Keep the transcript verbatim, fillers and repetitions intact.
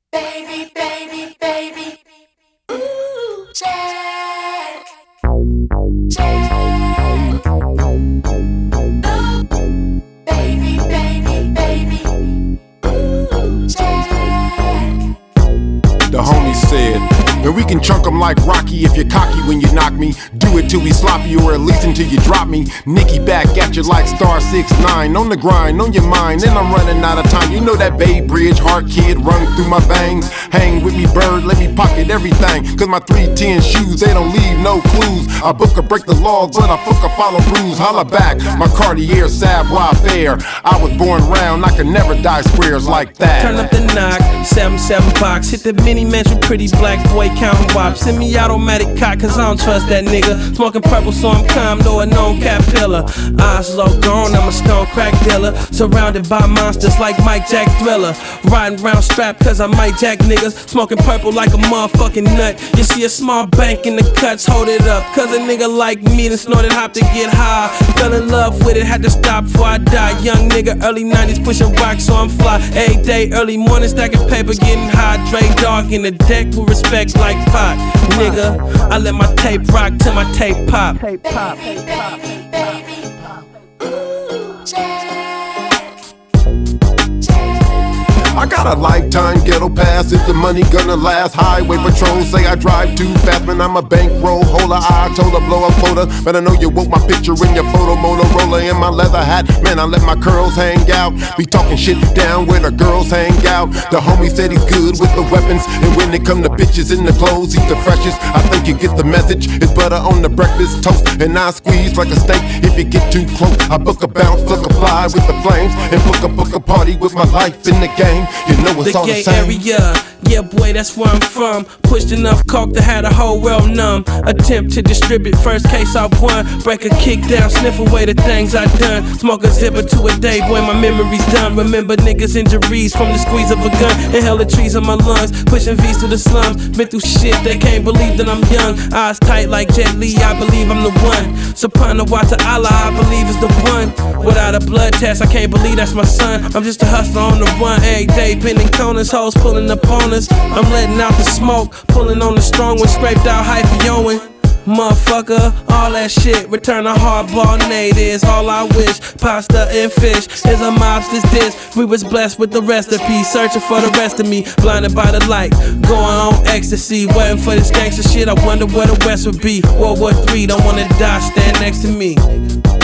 Baby, baby, baby. Ooh, Jack. Jack. Ooh, baby, baby, baby. Ooh, Jack. The homie said, and we can chunk 'em like Rocky if you're cocky when you knock me. Do it till we sloppy or at least until you drop me. Nicky back at you like star six nine. On the grind, on your mind, and I'm running out of time. You know that Bay Bridge heart kid run through my veins. Hang with me, bird, let me pocket everything. Cause my three ten shoes, they don't leave no clues. I book or break the laws, but I fuck or follow rules. Holla back, my Cartier Savoy fair. I was born round, I can never die squares like that. Turn up the knock, seven seven box. Hit the mini mansion, pretty black boy counting wop. Send me automatic cock, cause I don't trust that nigga. Smoking purple, so I'm calm, though a known caterpillar. Eyes low gone, I'm a stone crack dealer. Surrounded by monsters like Mike Jack Thriller. Riding round strapped, cause I might jack niggas. Smoking purple like a motherfucking nut. You see a small bank in the cuts, hold it up. Cause a nigga like me done snorted hop to get high. Fell in love with it, had to stop before I die. Young nigga, early nineties, pushing rocks, so I'm fly. Every day, early morning, stacking paper, getting high. Dre dog in the deck with respect like pot. Nigga, I let my tape rock till my tape pop. Baby, baby, baby. Ooh, Jack. Jack. I got a lifetime ghetto pass, if the money gonna last. Highway patrol say I drive too fast, man, I'm a bankroll holder. I told her blow a quota, but I know you want my picture in your photo. Motorola in my leather hat, man, I let my curls hang out. Be talking shit down where the girls hang out. The homie said he's good with the weapons, and when it come to bitches in the clothes, he's the freshest. I think you get the message, it's butter on the breakfast toast, and I squeeze like a snake if you get too close. I book a bounce, book a fly with the flames, and book a book a party with my life in the game. You know it's The all the gay same. area, yeah boy, that's where I'm from. Pushed enough coke to have the whole world numb. Attempt to distribute, first case I've won. Break a kick down, sniff away the things I done. Smoke a zipper to a day, boy, my memory's done. Remember niggas' injuries from the squeeze of a gun. Inhale the trees in my lungs, pushing V's to the slums. Been through shit, they can't believe that I'm young. Eyes tight like Jet Li, I believe I'm the one. Soprano Wata Allah, I believe is the one. Without a blood test, I can't believe that's my son. I'm just a hustler on the run every day, bending corners, hoes pulling up on us. I'm letting out the smoke, pulling on the strong one, scraped out hyphy-oing. Motherfucker, all that shit, return a hardball natives. All I wish, pasta and fish, is a mobster's dish. We was blessed with the recipe, searching for the rest of me. Blinded by the light, going on ecstasy. Waiting for this gangster shit, I wonder where the West would be. World War Three, don't wanna die, stand next to me.